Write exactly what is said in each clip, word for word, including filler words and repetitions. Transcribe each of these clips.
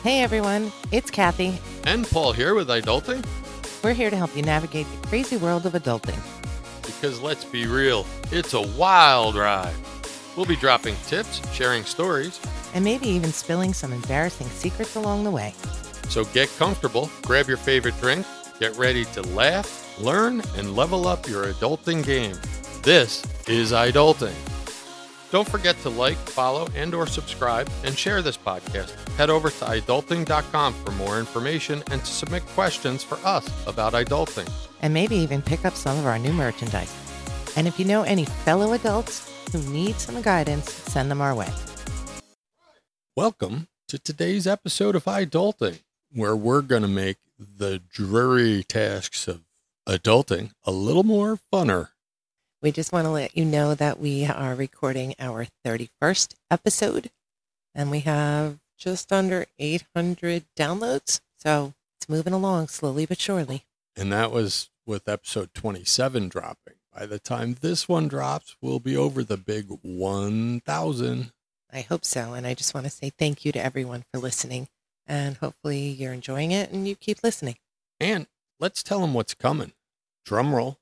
Hey everyone, it's Kathy. And Paul here with Adulting. We're here to help you navigate the crazy world of adulting. Because let's be real, it's a wild ride. We'll be dropping tips, sharing stories, and maybe even spilling some embarrassing secrets along the way. So get comfortable, grab your favorite drink, get ready to laugh, learn, and level up your adulting game. This is Adulting. Don't forget to like, follow, and or subscribe, and share this podcast. Head over to adulting dot com for more information and to submit questions for us about adulting. And maybe even pick up some of our new merchandise. And if you know any fellow adults who need some guidance, send them our way. Welcome to today's episode of Adulting, where we're going to make the dreary tasks of adulting a little more funner. We just want to let you know that we are recording our thirty-first episode, and we have just under eight hundred downloads, so it's moving along slowly but surely. And that was with episode twenty-seven dropping. By the time this one drops, we'll be over the big one thousand. I hope so, and I just want to say thank you to everyone for listening, and hopefully you're enjoying it and you keep listening. And let's tell them what's coming. Drum roll.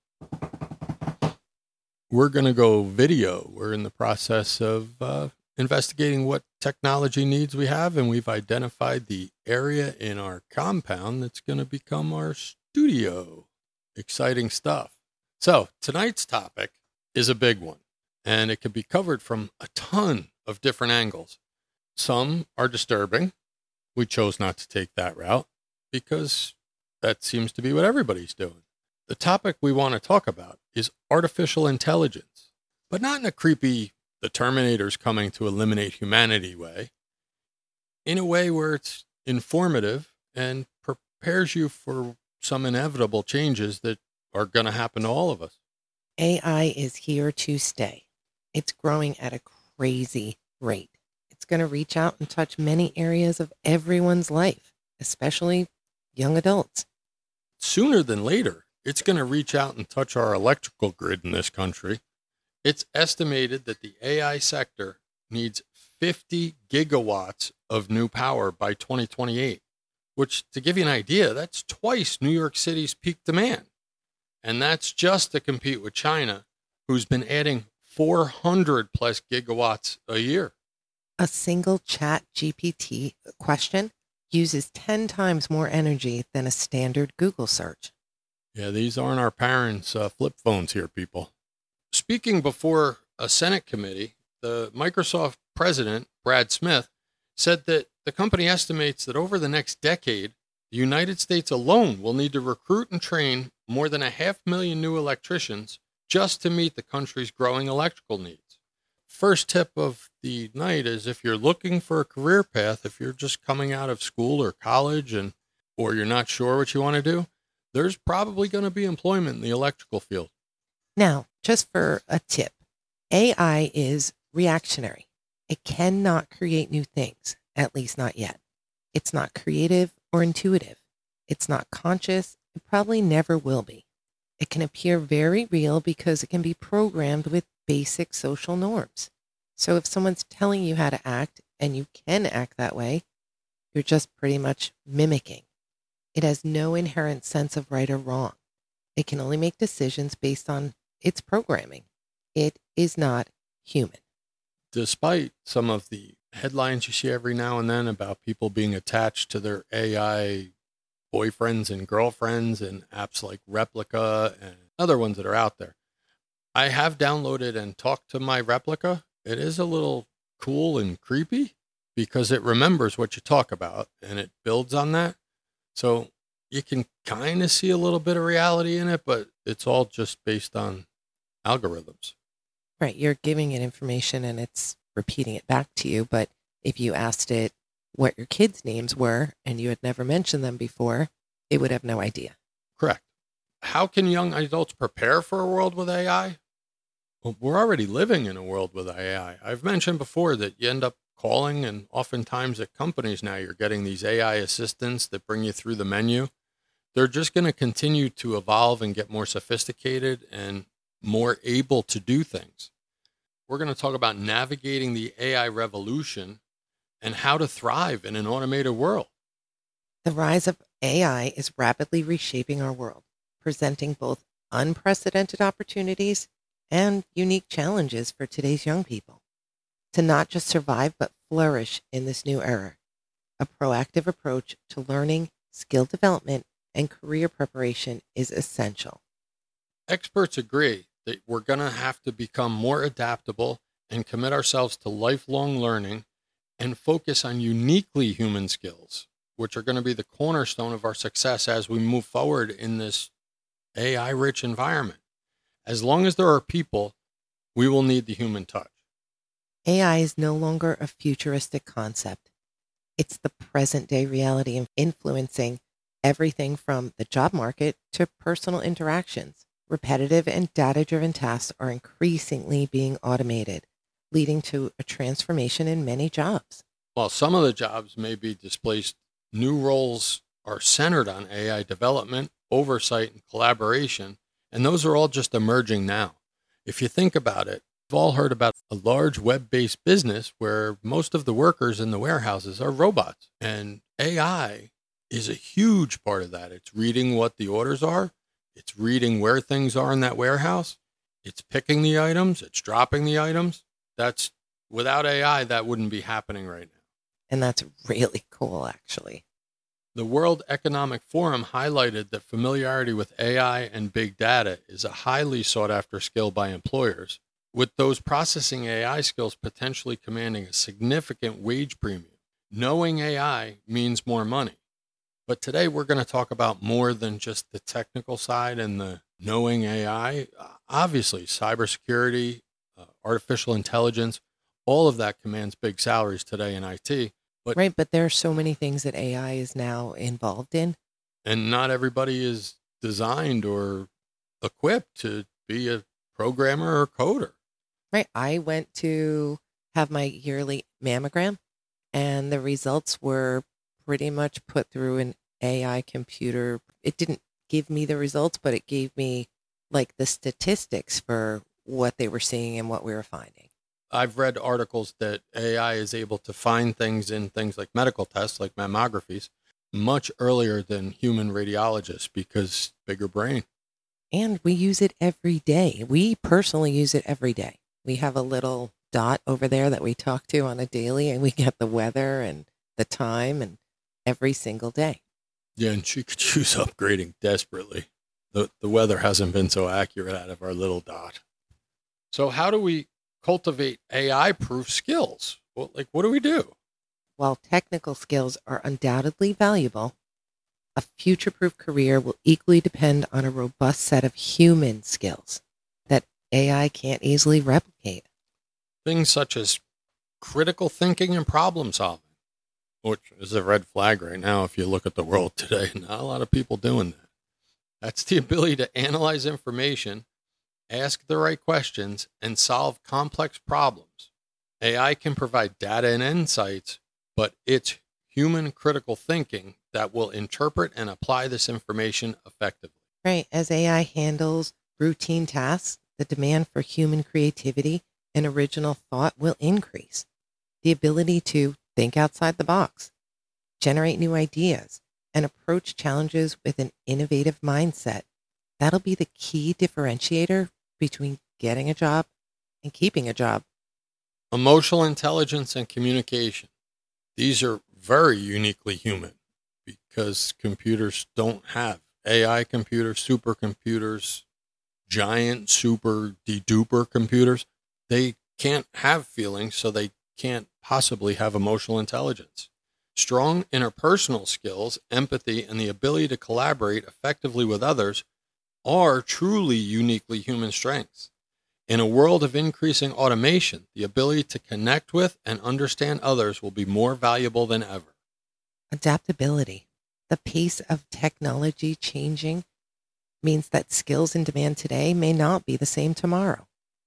We're going to go video. We're in the process of uh, investigating what technology needs we have, and we've identified the area in our compound that's going to become our studio. Exciting stuff. So tonight's topic is a big one, and it can be covered from a ton of different angles. Some are disturbing. We chose not to take that route because that seems to be what everybody's doing. The topic we want to talk about is artificial intelligence, but not in a creepy, the Terminator's coming to eliminate humanity way, in a way where it's informative and prepares you for some inevitable changes that are going to happen to all of us. A I is here to stay. It's growing at a crazy rate. It's going to reach out and touch many areas of everyone's life, especially young adults. Sooner than later, it's going to reach out and touch our electrical grid in this country. It's estimated that the A I sector needs fifty gigawatts of new power by twenty twenty-eight, which, to give you an idea, that's twice New York City's peak demand. And that's just to compete with China, who's been adding four hundred plus gigawatts a year. A single Chat G P T question uses ten times more energy than a standard Google search. Yeah, these aren't our parents' uh, flip phones here, people. Speaking before a Senate committee, the Microsoft president, Brad Smith, said that the company estimates that over the next decade, the United States alone will need to recruit and train more than a half million new electricians just to meet the country's growing electrical needs. First tip of the night is if you're looking for a career path, if you're just coming out of school or college and or you're not sure what you want to do, there's probably going to be employment in the electrical field. Now, just for a tip, A I is reactionary. It cannot create new things, at least not yet. It's not creative or intuitive. It's not conscious. It probably never will be. It can appear very real because it can be programmed with basic social norms. So if someone's telling you how to act and you can act that way, you're just pretty much mimicking. It has no inherent sense of right or wrong. It can only make decisions based on its programming. It is not human. Despite some of the headlines you see every now and then about people being attached to their A I boyfriends and girlfriends and apps like Replica and other ones that are out there, I have downloaded and talked to my Replica. It is a little cool and creepy because it remembers what you talk about and it builds on that. So you can kind of see a little bit of reality in it, but it's all just based on algorithms. Right. You're giving it information and it's repeating it back to you. But if you asked it what your kids' names were and you had never mentioned them before, it would have no idea. Correct. How can young adults prepare for a world with A I? Well, we're already living in a world with A I. I've mentioned before that you end up calling, and oftentimes at companies now, you're getting these A I assistants that bring you through the menu. They're just going to continue to evolve and get more sophisticated and more able to do things. We're going to talk about navigating the A I revolution and how to thrive in an automated world. The rise of A I is rapidly reshaping our world, presenting both unprecedented opportunities and unique challenges for today's young people. To not just survive, but flourish in this new era, a proactive approach to learning, skill development, and career preparation is essential. Experts agree that we're going to have to become more adaptable and commit ourselves to lifelong learning and focus on uniquely human skills, which are going to be the cornerstone of our success as we move forward in this A I-rich environment. As long as there are people, we will need the human touch. A I is no longer a futuristic concept. It's the present-day reality of influencing everything from the job market to personal interactions. Repetitive and data-driven tasks are increasingly being automated, leading to a transformation in many jobs. While some of the jobs may be displaced, new roles are centered on A I development, oversight, and collaboration, and those are all just emerging now. If you think about it, we've all heard about a large web-based business where most of the workers in the warehouses are robots, and A I is a huge part of that. It's reading what the orders are. It's reading where things are in that warehouse. It's picking the items. It's dropping the items. That's without A I, that wouldn't be happening right now. And that's really cool, actually. The World Economic Forum highlighted that familiarity with A I and big data is a highly sought after skill by employers, with those processing A I skills potentially commanding a significant wage premium. Knowing A I means more money. But today we're going to talk about more than just the technical side and the knowing A I. Obviously, cybersecurity, uh, artificial intelligence, all of that commands big salaries today in I T. But, right, but there are so many things that A I is now involved in. And not everybody is designed or equipped to be a programmer or coder. Right. I went to have my yearly mammogram, and the results were pretty much put through an A I computer. It didn't give me the results, but it gave me like the statistics for what they were seeing and what we were finding. I've read articles that A I is able to find things in things like medical tests, like mammographies, much earlier than human radiologists because bigger brain. And we use it every day. We personally use it every day. We have a little dot over there that we talk to on a daily, and we get the weather and the time and every single day. Yeah, and she could use upgrading desperately. The, the weather hasn't been so accurate out of our little dot. So how do we cultivate A I-proof skills? Well, like, what do we do? While technical skills are undoubtedly valuable, a future-proof career will equally depend on a robust set of human skills that A I can't easily replicate. Things such as critical thinking and problem solving, which is a red flag right now if you look at the world today. Not a lot of people doing that. That's the ability to analyze information, ask the right questions, and solve complex problems. A I can provide data and insights, but it's human critical thinking that will interpret and apply this information effectively. Right. As A I handles routine tasks, the demand for human creativity and original thought will increase. The ability to think outside the box, generate new ideas, and approach challenges with an innovative mindset. That'll be the key differentiator between getting a job and keeping a job. Emotional intelligence and communication. These are very uniquely human because computers don't have A I computers, supercomputers, giant super deduper computers. They can't have feelings, so they can't possibly have emotional intelligence. Strong interpersonal skills, empathy, and the ability to collaborate effectively with others are truly uniquely human strengths. In a world of increasing automation, the ability to connect with and understand others will be more valuable than ever. Adaptability. The pace of technology changing means that skills in demand today may not be the same tomorrow.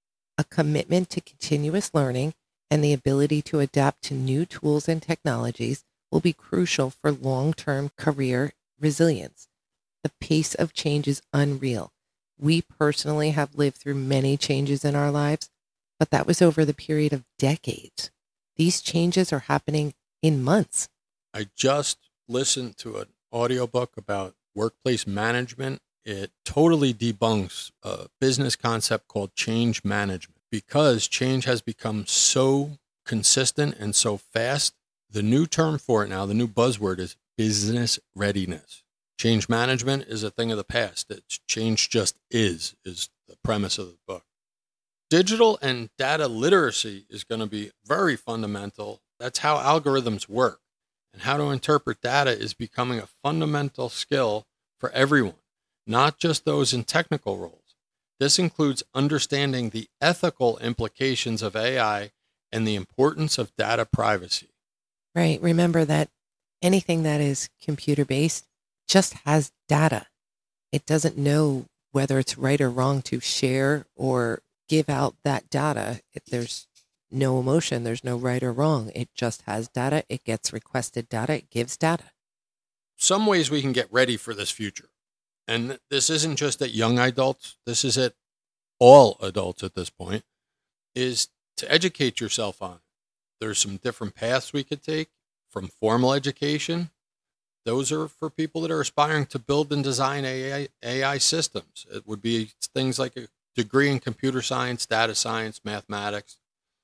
A commitment to continuous learning and the ability to adapt to new tools and technologies will be crucial for long-term career resilience. The pace of change is unreal. We personally have lived through many changes in our lives, but that was over the period of decades. These changes are happening in months. I just listened to an audiobook about workplace management. It totally debunks a business concept called change management because change has become so consistent and so fast. The new term for it now, the new buzzword is business readiness. Change management is a thing of the past. It's change just is, is the premise of the book. Digital and data literacy is going to be very fundamental. That's how algorithms work. And how to interpret data is becoming a fundamental skill for everyone, not just those in technical roles. This includes understanding the ethical implications of A I and the importance of data privacy. Right. Remember that anything that is computer-based just has data. It doesn't know whether it's right or wrong to share or give out that data. If there's no emotion, there's no right or wrong. It just has data. It gets requested data. It gives data. Some ways we can get ready for this future. And this isn't just at young adults. This is at all adults at this point, is to educate yourself on it. There's some different paths we could take from formal education. Those are for people that are aspiring to build and design A I, A I systems. It would be things like a degree in computer science, data science, mathematics,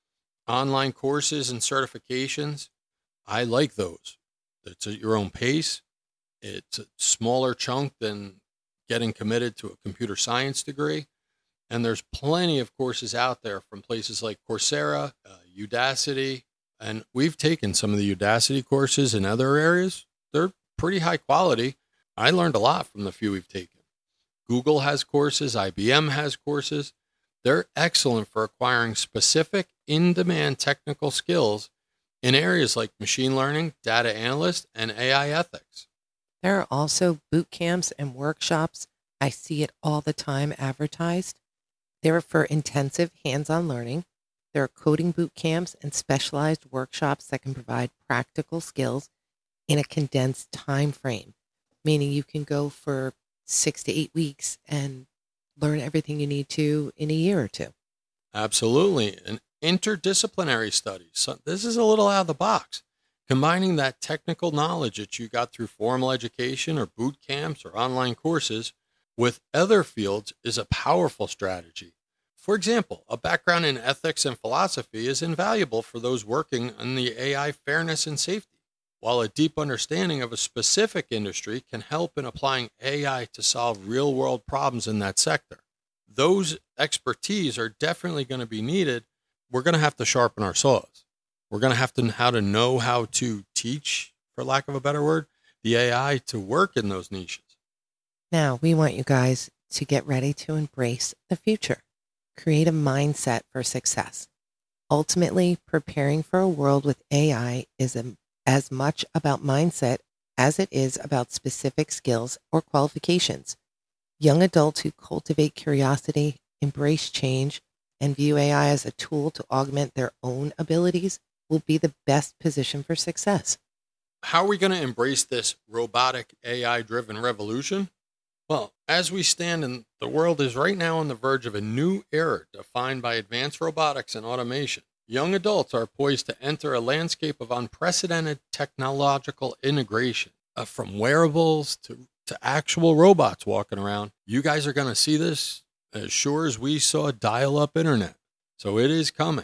online courses and certifications. I like those. It's at your own pace. It's a smaller chunk than getting committed to a computer science degree. And there's plenty of courses out there from places like Coursera, uh, Udacity. And we've taken some of the Udacity courses in other areas. They're pretty high quality. I learned a lot from the few we've taken. Google has courses. I B M has courses. They're excellent for acquiring specific in-demand technical skills in areas like machine learning, data analyst, and A I ethics. There are also boot camps and workshops. I see it all the time advertised. They're for intensive hands-on learning. There are coding boot camps and specialized workshops that can provide practical skills in a condensed time frame, meaning you can go for six to eight weeks and learn everything you need to in a year or two. Absolutely. And interdisciplinary studies. So this is a little out of the box. Combining that technical knowledge that you got through formal education or boot camps or online courses with other fields is a powerful strategy. For example, a background in ethics and philosophy is invaluable for those working in the A I fairness and safety, while a deep understanding of a specific industry can help in applying A I to solve real-world problems in that sector. Those expertise are definitely going to be needed. We're going to have to sharpen our saws. We're going to have to how to know how to teach, for lack of a better word, the A I to work in those niches. Now, we want you guys to get ready to embrace the future. Create a mindset for success. Ultimately, preparing for a world with A I is a, as much about mindset as it is about specific skills or qualifications. Young adults who cultivate curiosity, embrace change, and view A I as a tool to augment their own abilities will be the best position for success. How are we going to embrace this robotic A I-driven revolution? Well, as we stand in, the world is right now on the verge of a new era defined by advanced robotics and automation. Young adults are poised to enter a landscape of unprecedented technological integration, uh, from wearables to, to actual robots walking around. You guys are going to see this as sure as we saw dial-up internet. So it is coming.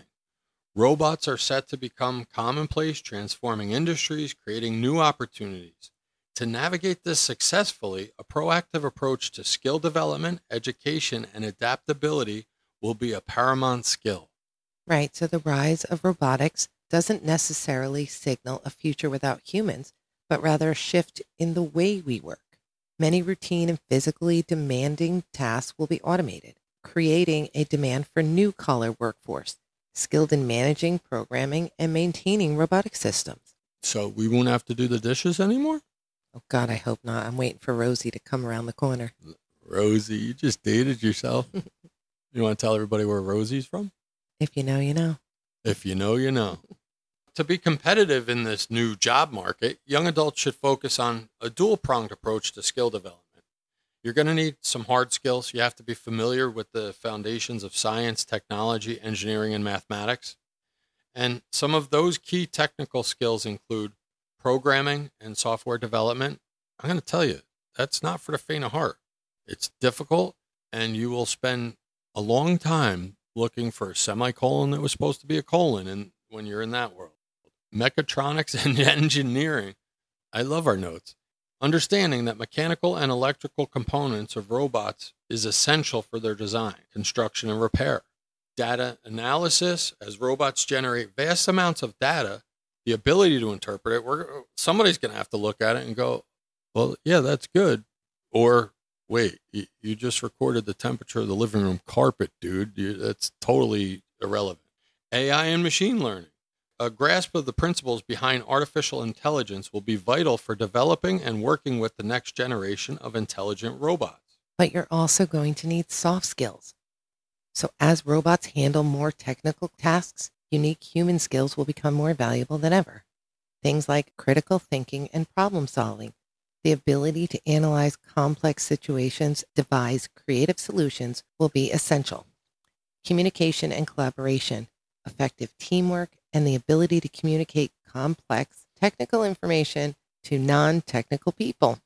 Robots are set to become commonplace, transforming industries, creating new opportunities. To navigate this successfully, a proactive approach to skill development, education, and adaptability will be a paramount skill. Right, so the rise of robotics doesn't necessarily signal a future without humans, but rather a shift in the way we work. Many routine and physically demanding tasks will be automated, creating a demand for new-collar workforce, skilled in managing, programming, and maintaining robotic systems. So we won't have to do the dishes anymore? Oh, God, I hope not. I'm waiting for Rosie to come around the corner. Rosie, you just dated yourself. You want to tell everybody where Rosie's from? If you know, you know. If you know, you know. To be competitive in this new job market, young adults should focus on a dual-pronged approach to skill development. You're going to need some hard skills. You have to be familiar with the foundations of science, technology, engineering, and mathematics. And some of those key technical skills include programming and software development. I'm going to tell you, that's not for the faint of heart. It's difficult, and you will spend a long time looking for a semicolon that was supposed to be a colon and when you're in that world. Mechatronics and engineering. I love our notes. Understanding that mechanical and electrical components of robots is essential for their design, construction, and repair. Data analysis, as robots generate vast amounts of data, the ability to interpret it, we're, somebody's going to have to look at it and go, well, yeah, that's good. Or, wait, you, you just recorded the temperature of the living room carpet, dude. You, that's totally irrelevant. A I and machine learning. A grasp of the principles behind artificial intelligence will be vital for developing and working with the next generation of intelligent robots. But you're also going to need soft skills. So as robots handle more technical tasks, unique human skills will become more valuable than ever. Things like critical thinking and problem solving, the ability to analyze complex situations, devise creative solutions will be essential. Communication and collaboration, effective teamwork, and the ability to communicate complex technical information to non-technical people.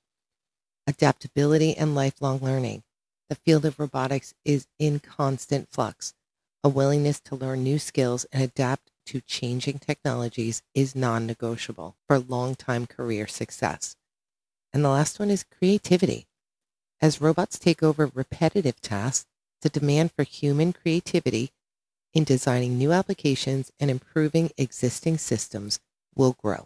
Adaptability and lifelong learning. The field of robotics is in constant flux. A willingness to learn new skills and adapt to changing technologies is non-negotiable for long-time career success. And the last one is creativity. As robots take over repetitive tasks, the demand for human creativity in designing new applications and improving existing systems will grow.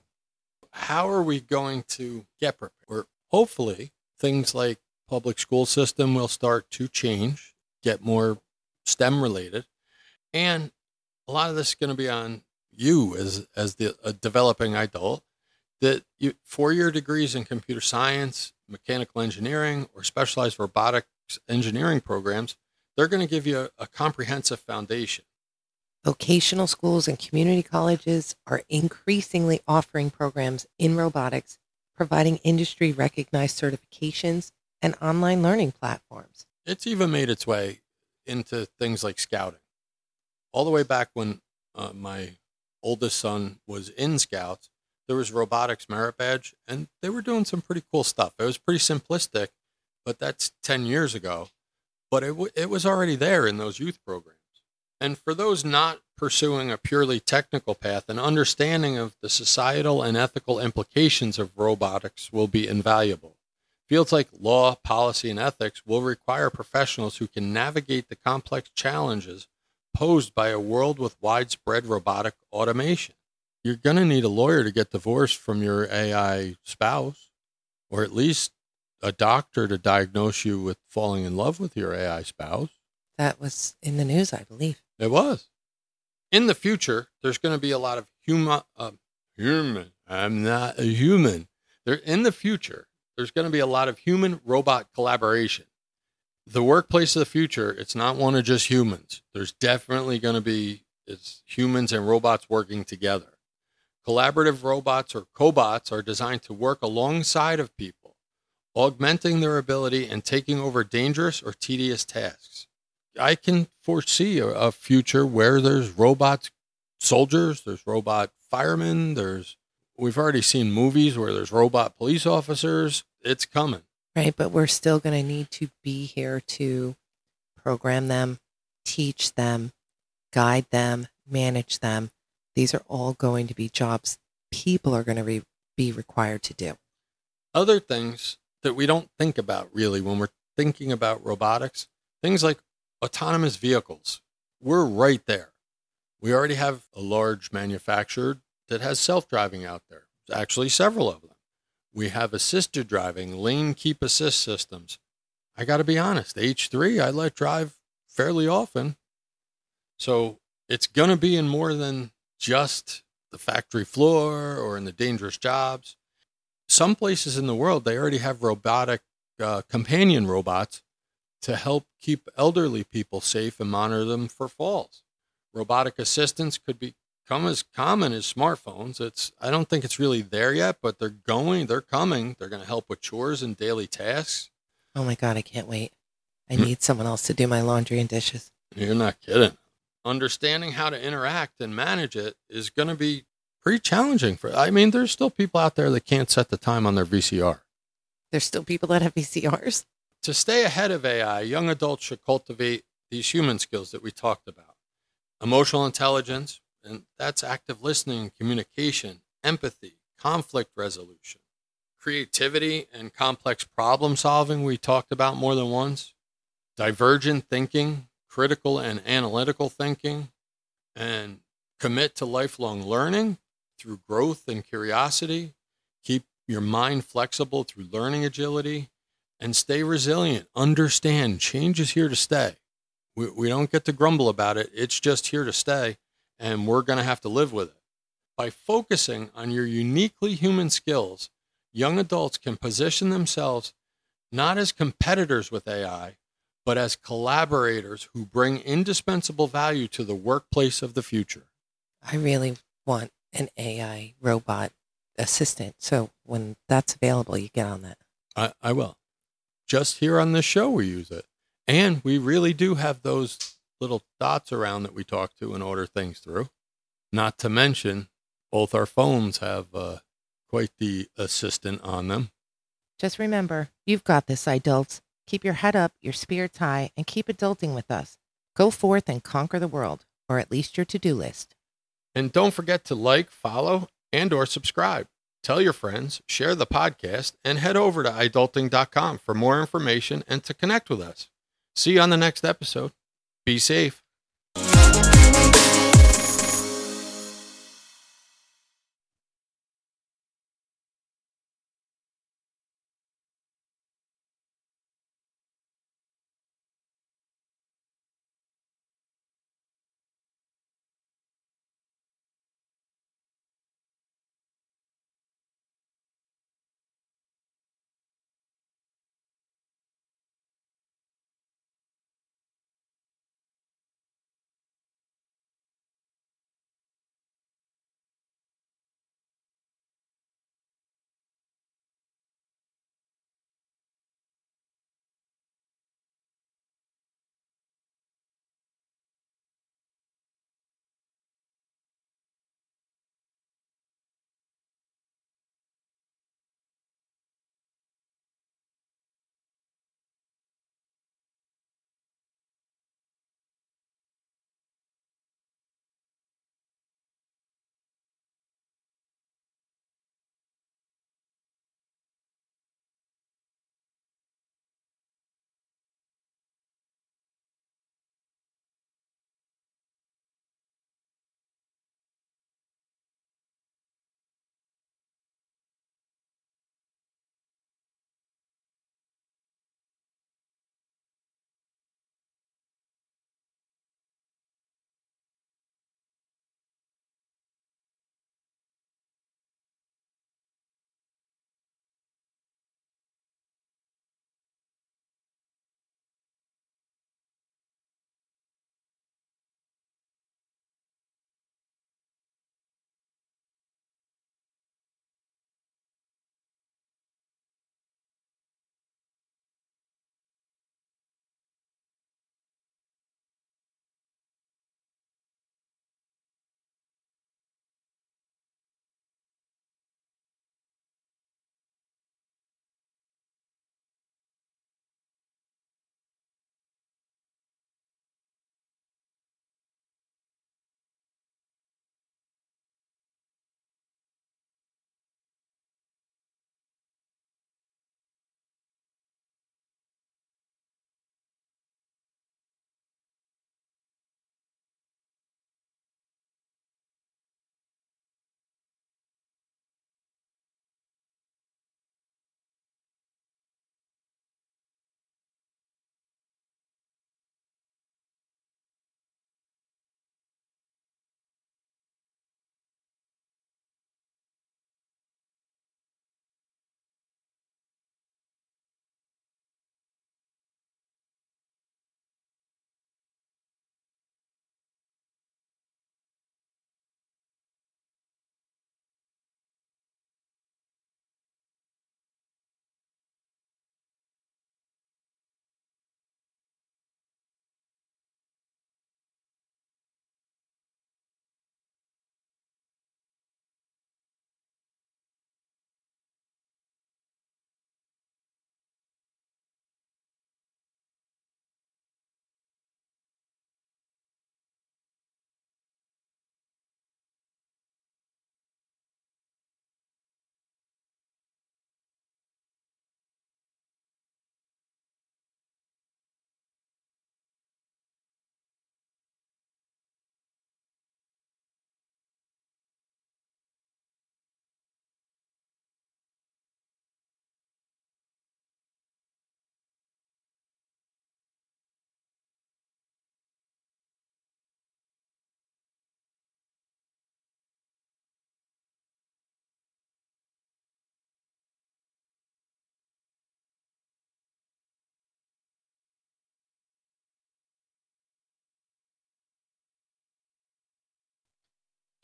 How are we going to get prepared? Or hopefully things like public school system will start to change, get more STEM related. And a lot of this is going to be on you as, as the a developing adult, that you, four-year degrees in computer science, mechanical engineering, or specialized robotics engineering programs, they're going to give you a, a comprehensive foundation. Vocational schools and community colleges are increasingly offering programs in robotics, providing industry-recognized certifications and online learning platforms. It's even made its way into things like scouting. All the way back when uh, my oldest son was in Scouts, there was robotics merit badge, and they were doing some pretty cool stuff. It was pretty simplistic, but that's ten years ago. But it, w- it was already there in those youth programs. And for those not pursuing a purely technical path, an understanding of the societal and ethical implications of robotics will be invaluable. Fields like law, policy, and ethics will require professionals who can navigate the complex challenges posed by a world with widespread robotic automation. You're going to need a lawyer to get divorced from your A I spouse, or at least a doctor to diagnose you with falling in love with your A I spouse. That was in the news, I believe. It was. In the future, there's going to be a lot of human, uh, human, I'm not a human. There, in the future, there's going to be a lot of human-robot collaboration. The workplace of the future, it's not one of just humans. There's definitely going to be it's humans and robots working together. Collaborative robots or cobots are designed to work alongside of people, augmenting their ability and taking over dangerous or tedious tasks. I can foresee a, a future where there's robot soldiers, there's robot firemen, there's we've already seen movies where there's robot police officers. It's coming. Right, but we're still going to need to be here to program them, teach them, guide them, manage them. These are all going to be jobs people are going to re- be required to do. Other things that we don't think about really when we're thinking about robotics, things like autonomous vehicles. We're right there. We already have a large manufacturer that has self-driving out there. There's actually several of them. We have assisted driving, lane keep assist systems. I got to be honest, H three I let drive fairly often. So it's going to be in more than just the factory floor or in the dangerous jobs. Some places in the world, they already have robotic uh, companion robots to help keep elderly people safe and monitor them for falls. Robotic assistants could become as common as smartphones. It's I don't think it's really there yet, but they're going, they're coming. They're going to help with chores and daily tasks. Oh my God, I can't wait. I need someone else to do my laundry and dishes. You're not kidding. understanding how to interact and manage it is going to be pretty challenging for, I mean, there's still people out there that can't set the time on their V C R. There's still people that have V C Rs. To stay ahead of A I, young adults should cultivate these human skills that we talked about. Emotional intelligence, and that's active listening, communication, empathy, conflict resolution, creativity and complex problem solving we talked about more than once, divergent thinking, critical and analytical thinking, and commit to lifelong learning through growth and curiosity. Keep your mind flexible through learning agility, and stay resilient. Understand change is here to stay. We, we don't get to grumble about it. It's just here to stay, and we're going to have to live with it. By focusing on your uniquely human skills, young adults can position themselves not as competitors with A I, but as collaborators who bring indispensable value to the workplace of the future. I really want an A I robot assistant. So when that's available, you get on that. I, I will. Just here on this show, we use it. And we really do have those little dots around that we talk to and order things through. Not to mention, both our phones have uh, quite the assistant on them. Just remember, you've got this, adults. Keep your head up, your spirits high, and keep adulting with us. Go forth and conquer the world, or at least your to-do list. And don't forget to like, follow, and or subscribe. Tell your friends, share the podcast, and head over to adulting dot com for more information and to connect with us. See you on the next episode. Be safe.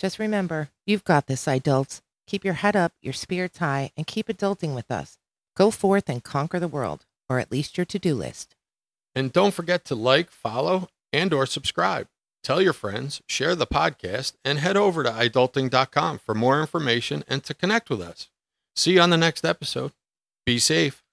Just remember, you've got this, adults. Keep your head up, your spirits high, and keep adulting with us. Go forth and conquer the world, or at least your to-do list. And don't forget to like, follow, and or subscribe. Tell your friends, share the podcast, and head over to adulting dot com for more information and to connect with us. See you on the next episode. Be safe.